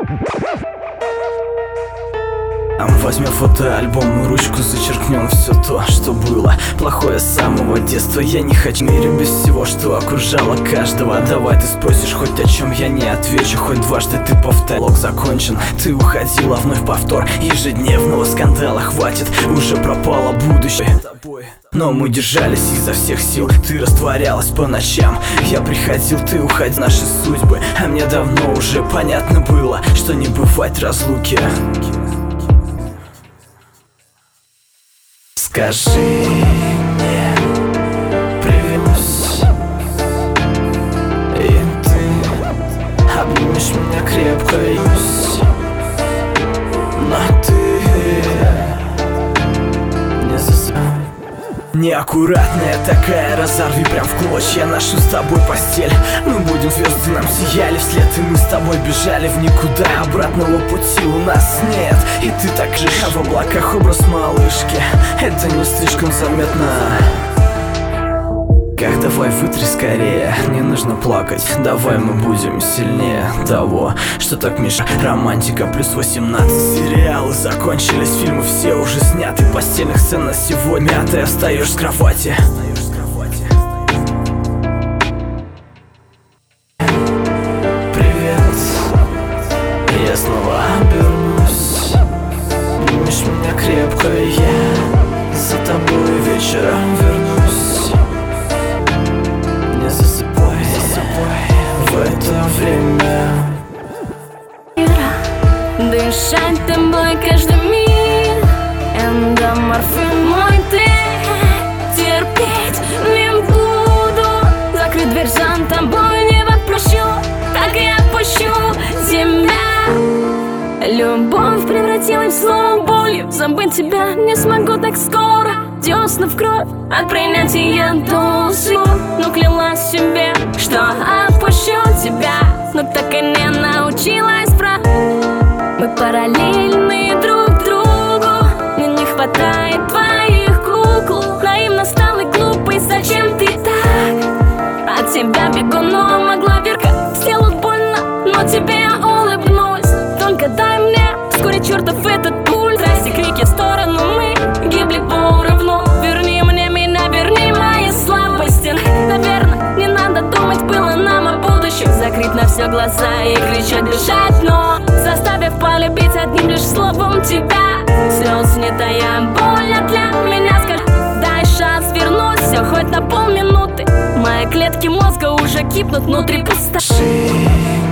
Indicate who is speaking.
Speaker 1: Возьмем фотоальбом и ручку, зачеркнем все то, что было плохое с самого детства. Я не хочу в мире без всего, что окружало каждого. Давай ты спросишь хоть о чем, я не отвечу. Хоть дважды ты повторил, закончен. Ты уходила, вновь повтор ежедневного скандала. Хватит, уже пропало будущее. Но мы держались изо всех сил. Ты растворялась по ночам, я приходил, ты уходил. Наши судьбы, а мне давно уже понятно было, что не бывать разлуки. Скажи мне, привет, и ты обнимешь меня крепко, но ты не засыпай. Неаккуратная такая, разорви прям в клочья нашу с тобой постель. Мы будем, звезды нам сияли вслед, и мы с тобой бежали в никуда. Обратного пути у нас нет, и ты так же, а в облаках образ малышки. Это не слишком заметно. Как давай вытри скорее, не нужно плакать. Давай мы будем сильнее того, что так мешает. Романтика плюс 18. Сериалы закончились, фильмы все уже сняты. Постельных сцен на сегодня, а ты остаешь с кровати. Привет, я снова обернусь. Обнимешь меня крепко, я за тобой вечером вернусь. В это время
Speaker 2: дышать тобой каждый миг, эндоморфин мой ты. Терпеть не буду, закрыть дверь за тобой не подпущу. Так я отпущу тебя. Любовь превратилась в слово болью. Забыть тебя не смогу так скоро. Десна в кровь от принятия до слов. Но клялась себе, что отпущу тебя, но так и не научилась Мы параллельны друг другу. Мне не хватает твоих кукол. Наивно стал и глупый, зачем ты так? От тебя бегу, но могла верка. Сделать больно, но тебе я улыбнусь. Только дай мне вскоре чертов этот пульт. Страсти, крики в сторону, мы гибли поровну. Верни мне меня, верни мои слабости. Наверное, не надо думать было нам о будущем. Закрыть на все глаза и кричать, бежать, но заставив полюбить одним лишь словом тебя. Слез не тая, больно для меня. Скажи, дай шанс вернуть все хоть на полминуты. Мои клетки мозга уже кипнут внутри пустоты.